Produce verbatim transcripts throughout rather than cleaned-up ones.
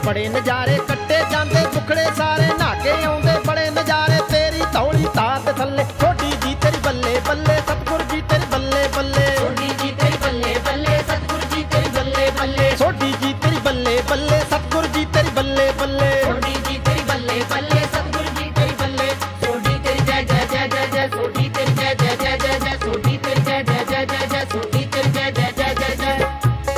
बड़े नज़ारे कट्टे जांदे दुखड़े सारे नहा के आउंदे बड़े नज़ारे तेरी धौली तार दे थल्ले छोटी जी तेरी बल्ले बल्ले सतगुर जी तेरी बल्ले बल्ले छोटी जी तेरी बल्ले बल्ले सतगुर जी तेरी बल्ले बल्ले छोटी जी तेरी बल्ले बल्ले सतगुर जी तेरी बल्ले बल्ले छोटी जी तेरी बल्ले बल्ले सतगुर जी तेरी बल्ले छोटी तेरी जय जय जय जय जय छोटी तेरी जय जय जय जय जय छोटी तेरी जय जय जय जय जय छोटी तेरी जय जय जय जय जय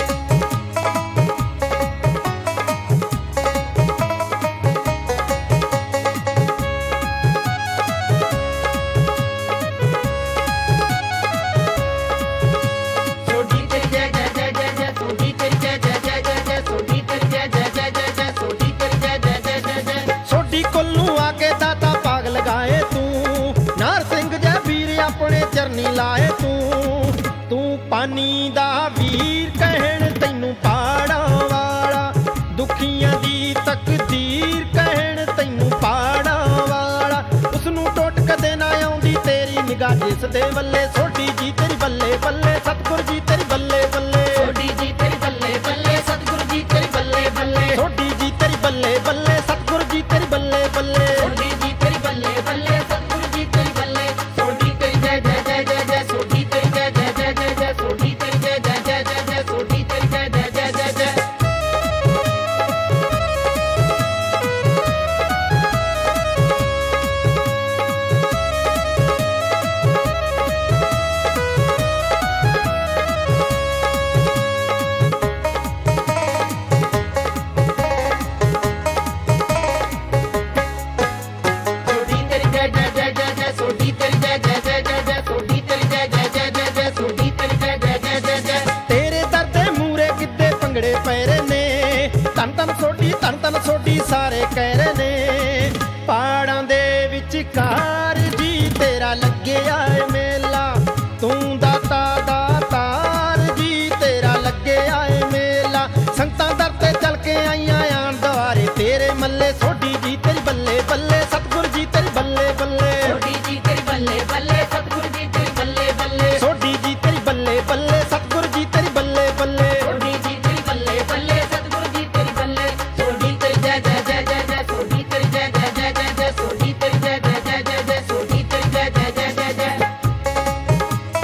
छोटी तेरी जय जय जय जय जय छोटी तेरी जय जय जय जय जय छोटी तेरी जय जय जय जय जय छोटी तेरी जय जय जय जय जय छोटी कोल्लू आके दाता पाग लगाए तू नार सिंह जय वीर अपने चरनी लाए तू तू पानी दा वीर कहण तैनू पाड़ा वाला दुखियां दी तकदीर कहण तैनू पाड़ा वाला उसनू टोट कदे ना आउंदी तेरी निगाह जिस दे वल्ले छोटी जी तेरी बल्ले बल्ले सतगुर जी तेरी बल्ले बल्ले छोटी जी तेरी बल्ले बल्ले सतगुर जी तेरी बल्ले बल्ले छोटी जी तेरी बल्ले बल्ले सतगुर जी तेरी बल्ले बल्ले छोटी जी तेरी बल्ले बल्ले सतगुर जी तेरी बल्ले छोटी तेरी जय जय जय जय जय छोटी तेरी जय जय जय जय जय छोटी तेरी जय जय जय जय जय छोटी तेरी जय जय जय जय जय छोटी तेरी जय जय जय जय जय छोटी तेरी जय जय जय जय जय छोटी तेरी जय जय जय जय जय छोटी तेरी जय जय जय जय जय तेरे दर दे मूरे किद्दे पंगड़े पैरे ने तन तन सोडी तन तन सोडी सारे ਕਹਿ ਰਹੇ ਨੇ ਪਹਾੜਾਂ ਦੇ ਵਿਚਕਾਰ ਜੀ ਤੇਰਾ ਲੱਗਿਆ ਏ ਮੇਲਾ ਤੂੰ ਦਾਤਾ ਦਾਤਾਰ ਜੀ ਤੇਰਾ ਲੱਗਿਆ ਏ ਮੇਲਾ ਸੰਗਤਾਂ ਦਰ ਤੇ ਚੱਲ ਕੇ ਆਈਆਂ ਆਣ ਦੁਆਰੇ ਤੇਰੇ ਮੱਲੇ ਸੋਢੀ ਜੀ ਤੇਰੀ ਬੱਲੇ ਬੱਲੇ ਸਤਗੁਰ ਜੀ ਤੇਰੀ ਬੱਲੇ ਬੱਲੇ छोटी जी तेरी बल्ले बल्ले सतगुर जी तेरी बल्ले बल्ले ਸੋਢੀ ਜੀ ਤੇਰੀ ਬੱਲੇ ਬੱਲੇ ਸਤਗੁਰ ਜੀ ਤੇਰੀ ਬੱਲੇ ਬੱਲੇ छोटी जी तेरी बल्ले बल्ले सतगुर जी तेरी बल्ले छोटी तेरी जय जय जय जय जय छोटी तेरी जय जय जय जय जय छोटी तेरी जय जय जय जय जय छोटी तेरी जय जय जय जय जय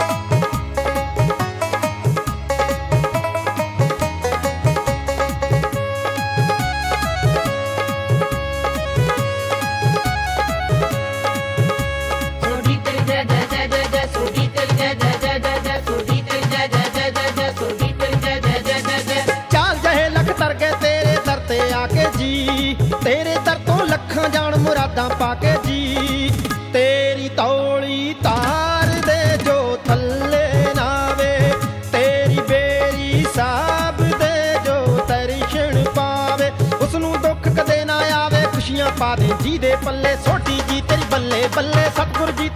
छोटी तेरी जय जय जय जय जय छोटी तेरी जय जय जय जय जय छोटी तेरी जय जय जय जय जय छोटी तेरी जय जय जय जय जय ਚਾਲ ਜਹੇ ਲੱਖ ਤਰ ਕੇ ਤੇਰੇ ਦਰ ਤੇ ਆ ਕੇ ਜੀ ਤੇਰੇ ਦਰ ਤੋਂ ਲੱਖਾਂ ਜਾਣ ਮੁਰਾਦਾਂ ਪਾ ਕੇ ਜੀ ਤੇਰੀ ਤੌਲੀ ਤਾਰ ਦੇ ਜੋ ਥੱਲੇ ਨਾਵੇ ਤੇਰੀ ਬੇਰੀ ਸਾਬ ਦੇ ਜੋ ਦਰਸ਼ਨ ਪਾਵੇ ਉਸ ਨੂੰ ਦੁੱਖ ਕਦੇ ਨਾ ਆਵੇ ਖੁਸ਼ੀਆਂ ਪਾ ਦੇ ਜੀ ਦੇ ਪੱਲੇ ਸੋਢੀ ਜੀ ਤੇਰੀ ਬੱਲੇ ਬੱਲੇ ਸਤਗੁਰ ਜੀ